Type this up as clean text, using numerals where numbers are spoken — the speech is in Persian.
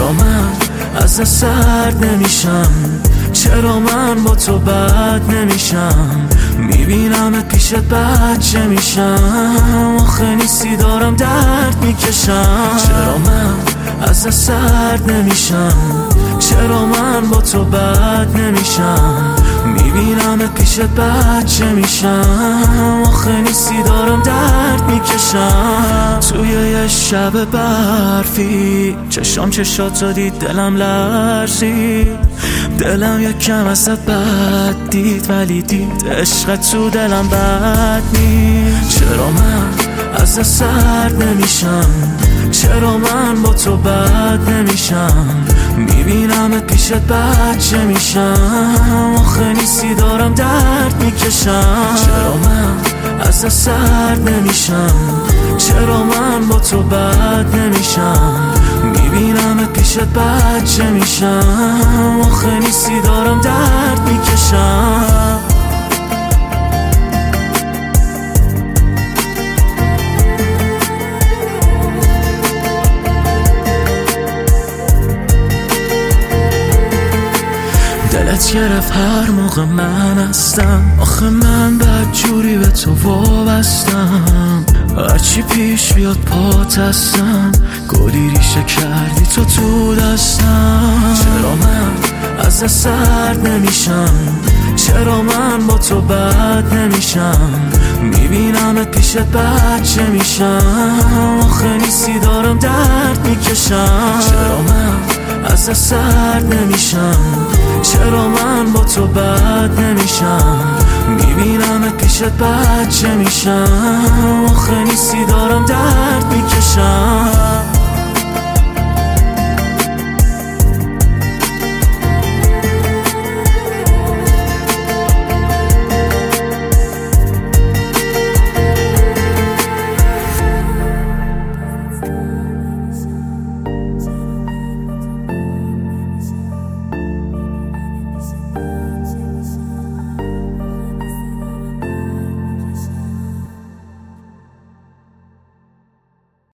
چرا من از سرد نمیشم؟ چرا من با تو بد نمیشم؟ میبینمت پیشت بچه میشم، آخه نیستی دارم درد میکشم. چرا من از سرد نمیشم؟ چرا من با تو بد نمیشم؟ میبینمت پیشت بچه میشم، آخه نیستی دارم درد میکشم. توی یه شب برفی چشام چشات دید، دلم لرزید، دلم یکم ازت بد دید، ولی دید عشقت تو دلم بد نیست. چرا من از سرد نمیشم؟ چرا من با تو بد نمیشم؟ میبینمت پیشت بچه میشم، آخه نیستی دارم درد میکشم. چرا من از سرد نمیشم؟ چرا من با تو بد نمیشم؟ میبینمت پیشت بچه میشم، آخه نیستی دارم درد میکشم. دلت گرفت هر موقع من هستم، آخه من بدجوری به تو وابستم. هرچی پیش بیاد پات هستم، گلی ریشه کردی تو دستم. چرا من از سرد نمیشم؟ چرا من با تو بد نمیشم؟ میبینمت پیشت بچه میشم، آخه نیستی دارم درد میکشم. چرا من از سرد نمیشم؟ چرا من با تو بد نمیشم؟ میبینمت پیشت بچه میشم، آخه